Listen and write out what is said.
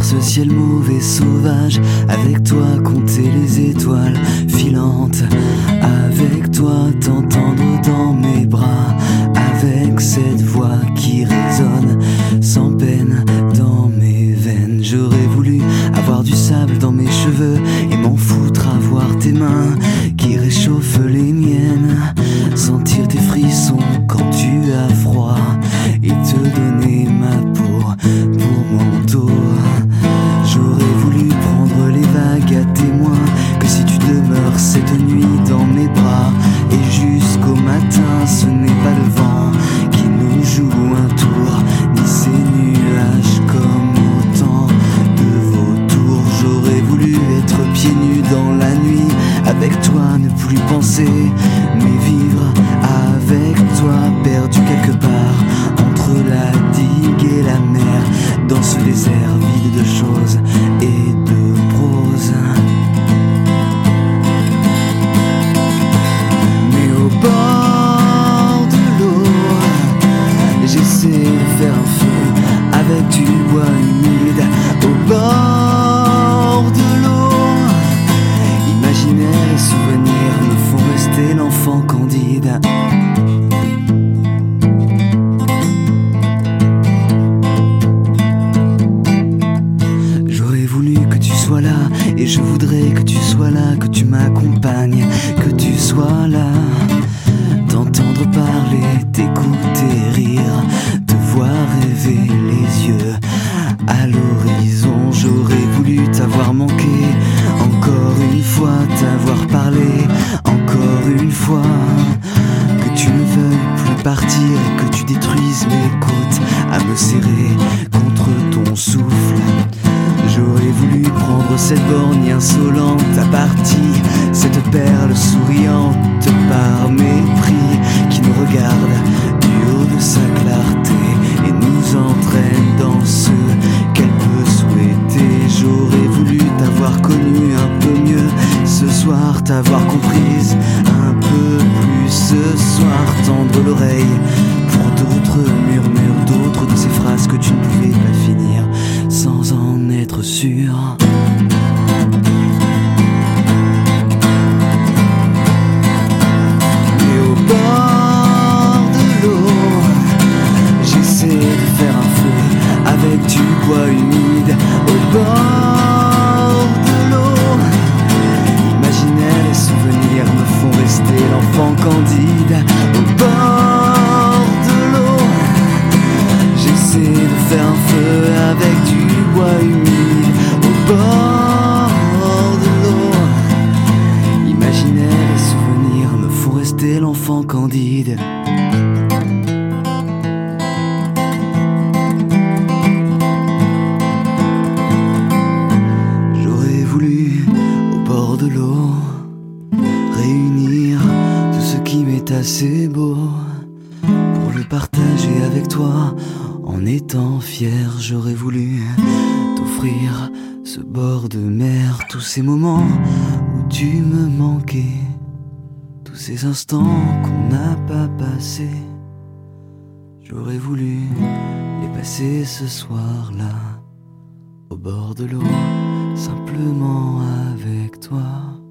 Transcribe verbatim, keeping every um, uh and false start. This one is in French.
ce ciel mauve et sauvage, avec toi compter les étoiles filantes, avec toi t'entendre dans mes bras, avec cette voix qui résonne sans peine dans mes veines. J'aurais voulu avoir du sable dans mes cheveux et m'en foutre, avoir tes mains qui réchauffent les miennes, sentir tes frissons quand tu as froid et te donner ma peau pour manteau. J'aurais voulu prendre les vagues à témoin, que si tu demeures cette nuit dans mes bras et jusqu'au matin, ce n'est pas le vent qui nous joue un tour, ni ces nuages comme autant de vautours. J'aurais voulu être pieds nus dans la nuit, avec toi ne plus penser, mais vivre avec toi, perdu quelque part entre la digue et la mer, dans ce désert vide de choses et de prose. Mais au bord de l'eau, j'essaie de faire un feu avec du bois humide. Au bord de l'eau, imaginaire et souvenirs me font rester l'enfant candide. J'aurais voulu que tu sois là, et je voudrais que tu sois là, que tu m'accompagnes, que tu sois là, t'entendre parler, t'écouter rire, te voir rêver les yeux à l'horizon. J'aurais voulu t'avoir manqué, encore une fois t'avoir parlé, encore une fois, que tu ne veuilles plus partir et que tu détruises mes côtes à me serrer contre ton souffle. J'aurais voulu prendre cette borgne insolente à partie, cette perle souriante par mépris, qui nous regarde du haut de sa clarté et nous entraîne dans ce qu'elle peut souhaiter. J'aurais voulu t'avoir connu un peu mieux ce soir, t'avoir comprise un peu plus ce soir, tendre l'oreille pour d'autres murmures, d'autres de ces phrases que tu ne pouvais pas finir sans en être sûr. Mais au bord de l'eau, j'essaie de faire un feu avec du bois humide. Au bord de l'eau, imaginaire et souvenirs me font rester l'enfant candide. Au bord de l'eau, j'essaie de faire un feu avec du bois humide. Au bord de l'eau, imaginaire et souvenirs me font rester l'enfant candide. J'aurais voulu, au bord de l'eau, réunir tout ce qui m'est assez beau pour le partager avec toi. En étant fier, j'aurais voulu t'offrir ce bord de mer, tous ces moments où tu me manquais, tous ces instants qu'on n'a pas passés. J'aurais voulu les passer ce soir-là, au bord de l'eau, simplement avec toi.